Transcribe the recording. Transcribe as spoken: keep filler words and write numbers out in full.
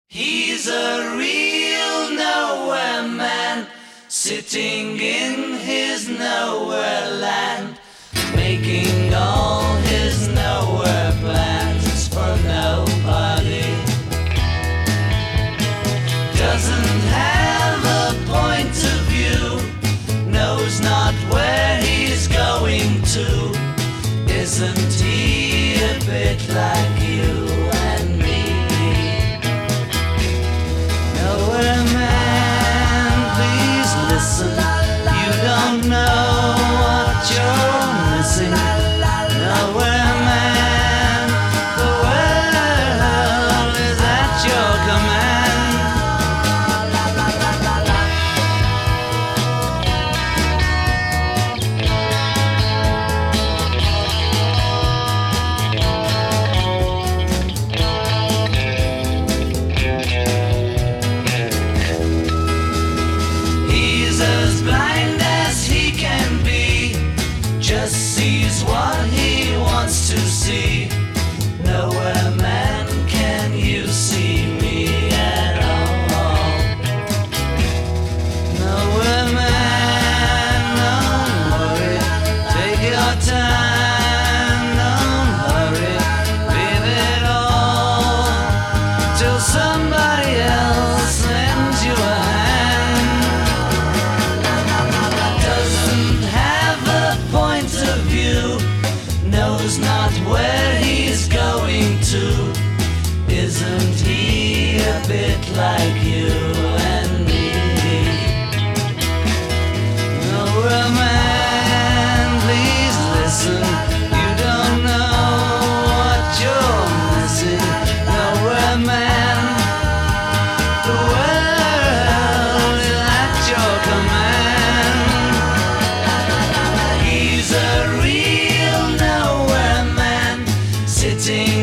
He's a real nowhere man, sitting in his nowhere land, making all his nowhere plans for nobody. Doesn't have a point of view, knows not where he's going to. Isn't he a bit like you and me? Nowhere man, please listen. You don't know what you're missing. Nowhere man, the world is at your command. He's as blind as he can be, just sees what he wants to see. Nowhere man, can you see me at all? Nowhere man, don't worry, take your time, don't hurry, leave it all till somebody else lends you a hand. Doesn't have a point of view, knows not where he's going to. Isn't he a bit like you and me? Nowhere man, please listen. You don't know what you're missing. Nowhere man, the world is at your command. He's a real nowhere man, sitting